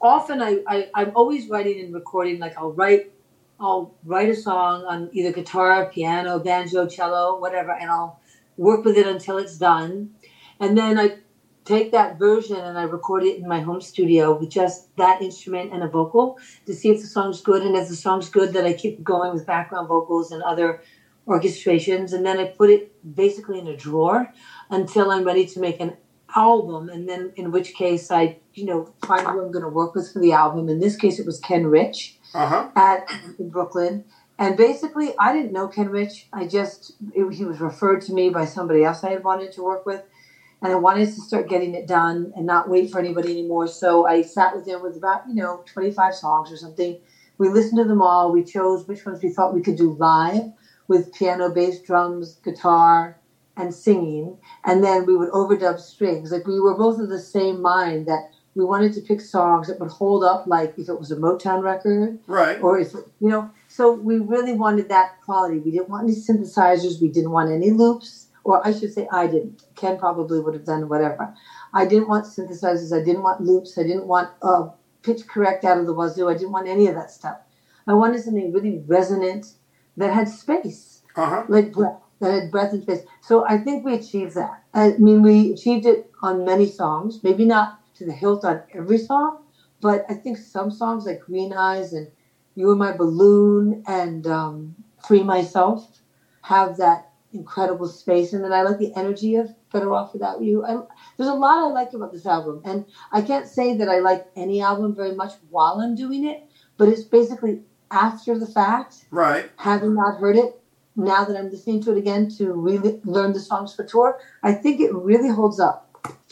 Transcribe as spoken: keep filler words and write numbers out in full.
often I, I I'm always writing and recording. Like I'll write I'll write a song on either guitar, piano, banjo, cello, whatever, and I'll work with it until it's done. And then I take that version and I record it in my home studio with just that instrument and a vocal to see if the song's good. And if the song's good, then I keep going with background vocals and other orchestrations. And then I put it basically in a drawer until I'm ready to make an album. And then in which case I, you know, find who I'm going to work with for the album. In this case, it was Ken Rich Uh-huh. at in Brooklyn. And basically, I didn't know Ken Rich. I just, it, he was referred to me by somebody else I had wanted to work with. And I wanted to start getting it done and not wait for anybody anymore. So I sat with him with about, you know, twenty-five songs or something. We listened to them all. We chose which ones we thought we could do live with piano, bass, drums, guitar, and singing. And then we would overdub strings. Like we were both of the same mind that we wanted to pick songs that would hold up, like if it was a Motown record. Right. Or if, you know, so we really wanted that quality. We didn't want any synthesizers. We didn't want any loops. Or I should say I didn't. Ken probably would have done whatever. I didn't want synthesizers. I didn't want loops. I didn't want uh, pitch correct out of the wazoo. I didn't want any of that stuff. I wanted something really resonant that had space, Uh-huh. like breath, that had breath and space. So I think we achieved that. I mean, we achieved it on many songs. Maybe not to the hilt on every song, but I think some songs like Green Eyes and You Were My Balloon and um, Free Myself have that incredible space. And then I like the energy of Better Off Without You. I, there's a lot I like about this album. And I can't say that I like any album very much while I'm doing it, but it's basically after the fact, Right. having not heard it, now that I'm listening to it again to really learn the songs for tour, I think it really holds up.